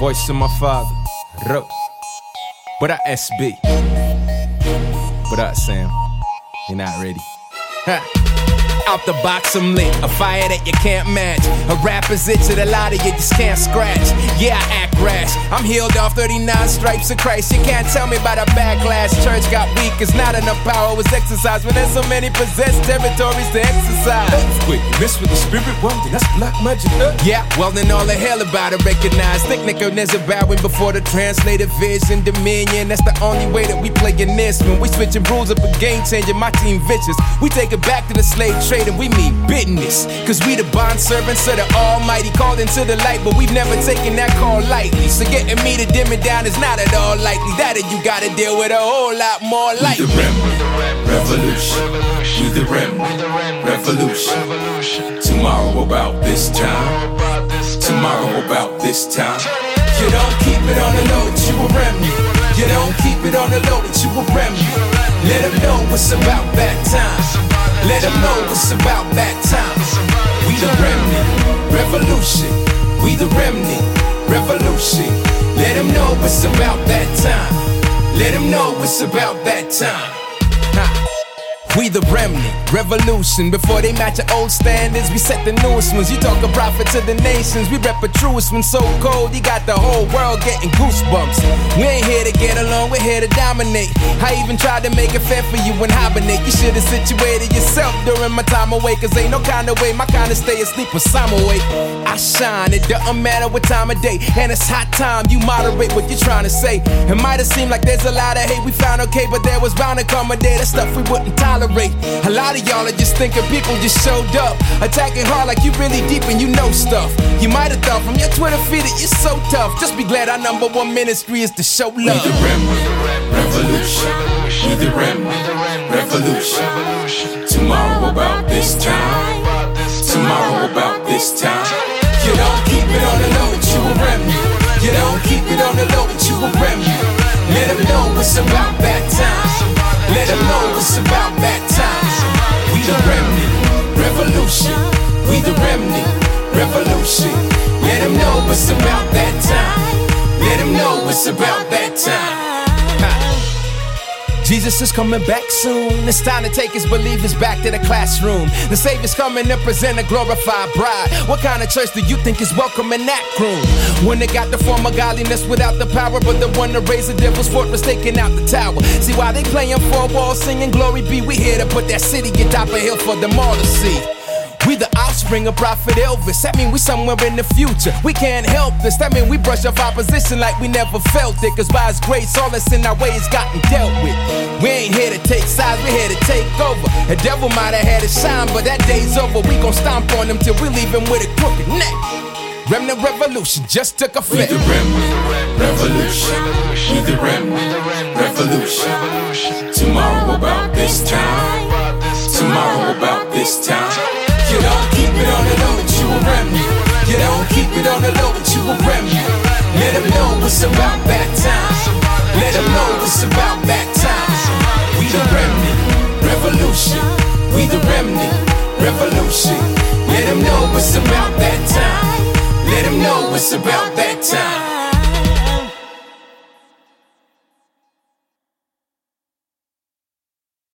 Voice of my father. What up, SB? What up, Sam? You're not ready. Out the box I'm lit, a fire that you can't match. A rapper's itch that a lot of you just can't scratch. Yeah, I act rash, I'm healed off 39 stripes of Christ. You can't tell me about a backlash. Church got weak, it's not enough power was exercised. When there's so many possessed territories to exercise. Quick, mess with the spirit one day, that's black magic. Yeah, well then all the hell about it recognize. Think Nebuchadnezzar bowing before the translated vision dominion. That's the only way that we playing this. When we switching rules up a game changer, my team vicious. We take it back to the slave trade and we mean business. Cause we the bond servants of the Almighty, called into the light, but we've never taken that call lightly. So getting me to dim it down is not at all likely. That you gotta deal with a whole lot more lightly. We the remnant, revolution. We the remnant, revolution. Tomorrow about this time. Tomorrow about this time. You don't keep it on the low, you a remnant. You don't keep it on the low, you a remnant. Let them know it's about that time. Let them know it's about that time. We the remnant, revolution. We the remnant, revolution. Let them know it's about that time. Let them know it's about that time. We the remnant, revolution. Before they match our old standards, we set the newest ones. You talk a prophet to the nations, we rep a truest one. So cold, you got the whole world getting goosebumps. We ain't here to get along, we're here to dominate. I even tried to make it fair for you and hibernate. You should've situated yourself during my time away. Cause ain't no kind of way my kind of stay asleep when I'm awake. I shine, it doesn't matter what time of day. And it's hot time, you moderate what you're trying to say. It might've seemed like there's a lot of hate we found okay, but there was bound to come a day that stuff we wouldn't tolerate. A lot of y'all are just thinking people just showed up, attacking hard like you really deep and you know stuff. You might have thought from your Twitter feed that you're so tough. Just be glad our number one ministry is to show love. We the remnant, revolution. We the remnant, revolution. Tomorrow about this time. Tomorrow about this time. You don't keep it on the low, you a remnant. You don't keep it on the low, you a remnant. Let them know it's about that time. Let them know it's about that time. We the remnant, revolution. We the remnant, revolution. Let them know it's about that time. Let them know it's about that time. Jesus is coming back soon. It's time to take his believers back to the classroom. The Savior's coming to present a glorified bride. What kind of church do you think is welcome in that room? When they got the form of godliness without the power, but the one to raise the devil's fortress taking out the tower. See why they playing four walls singing glory be. We here to put that city atop a hill for them all to see. We the offspring of Prophet Elvis. That mean we somewhere in the future. We can't help this. That mean we brush off opposition like we never felt it. Cause by his grace, all that's in our way has gotten dealt with. We ain't here to take sides, we're here to take over. The devil might have had a shine, but that day's over. We gon' stomp on him till we leave him with a crooked neck. Remnant revolution just took effect. We the remnant, revolution. We the remnant, revolution. Tomorrow about this time. Tomorrow about this time. You don't keep it on the low, but you a remnant. You don't keep it on the low, but you a remnant. Let them know it's about that time. Let them know it's about that time. We the remnant, revolution. We the remnant, revolution. Let them know it's about that time. Let them know it's about that time.